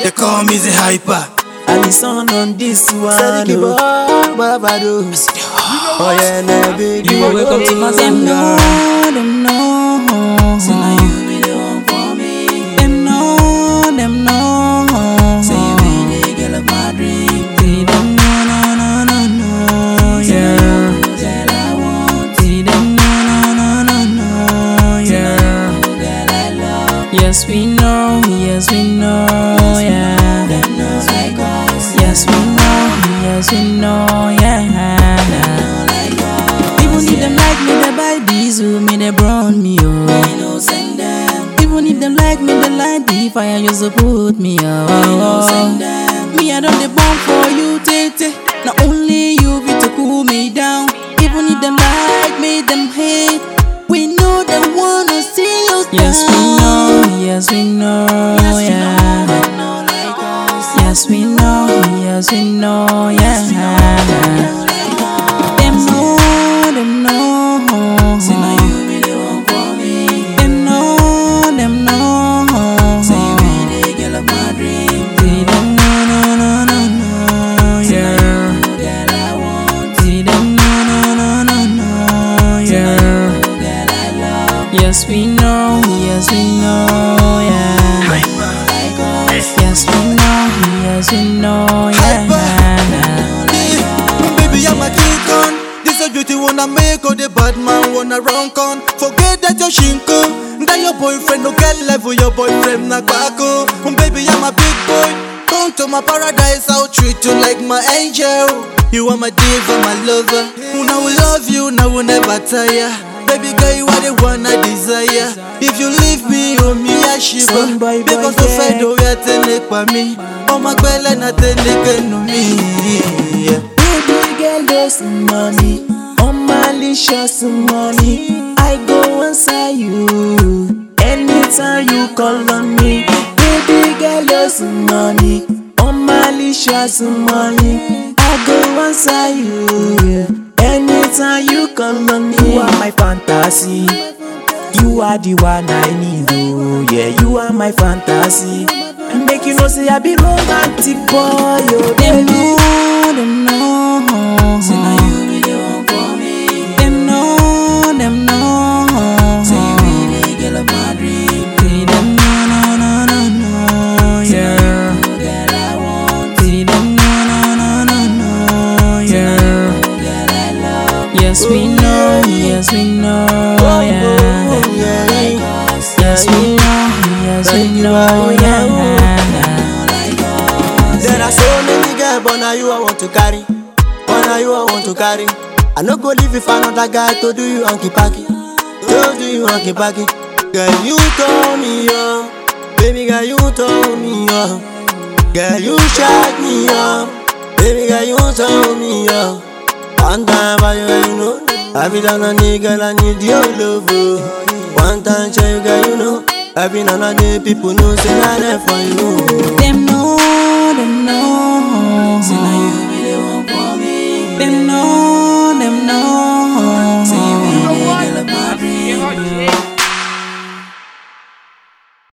They call me the hyper. And the son on this one. Sadiki boy, Babado. Oh yeah, no big. You welcome to my Them song. know, them know. So now you be the one for me. Them know. Say you be the girl of my dream. Say them no, yeah. Girl I want. Say them no, yeah. Girl I love. Yes we know, yeah. Them knows like us. Yes we know, yeah. Even if them like me, they buy diesel, me they brown me, oh. Me no send them. Even if them like me, they light the fire, you support me, Me no send oh. them. Me I done the bomb for you, tete. Not only you be to cool me down. Even if them like me, them hate. We know they wanna see us down. Yes we know, yeah. Them know like us. Yes we know, yeah. Them know. Say now you be the one for me. Them know. Say you be the girl of my dream. Say them no, yeah. Girl I want. Say them no, yeah. Girl I love. Yes we know, yeah. Like us. Yes we know, yeah. Baby, I'm a king con. This a beauty wanna make all the bad man wanna run con. Forget that you're shinko. That your boyfriend no get level, your boyfriend na quaco. Baby, I'm a big boy. Come to my paradise, I'll treat you like my angel. You are my diva, my lover. I will love you, I will never tire. Baby girl, you are the one I desire. If you leave me, oh me a shiver. Son boy, Because boy, the fight yeah. oh yeah, take by me. Oh my girl, and I take me. Baby girl, there's some money. On malicious money. I go answer you anytime you call on me. Baby girl, there's some money. On malicious money. I go answer you anytime you call on me. You are my fantasy. You are the one I need, oh yeah. You are my fantasy. And make you know say I be romantic boy, oh Them baby. know. Say now you be the one for me. Them know. Say you be the girl of my dream. Say them no, yeah. Girl I want. Say them no, yeah. Girl I love. Yes we know, yeah. Yes we know, yeah. There are so many girls, but now you I want to carry. I no go leave if another guy to do you hanky panky. To do you hanky panky. Girl, you turn me on. Baby girl, you turn me on. Girl, you shut me up. Baby girl, you turn me on. One time, but you know, I be down on the girl, I need your love. Oh. One time, show you girl, you know. I been on a day, people know say I'm there for you. Them know.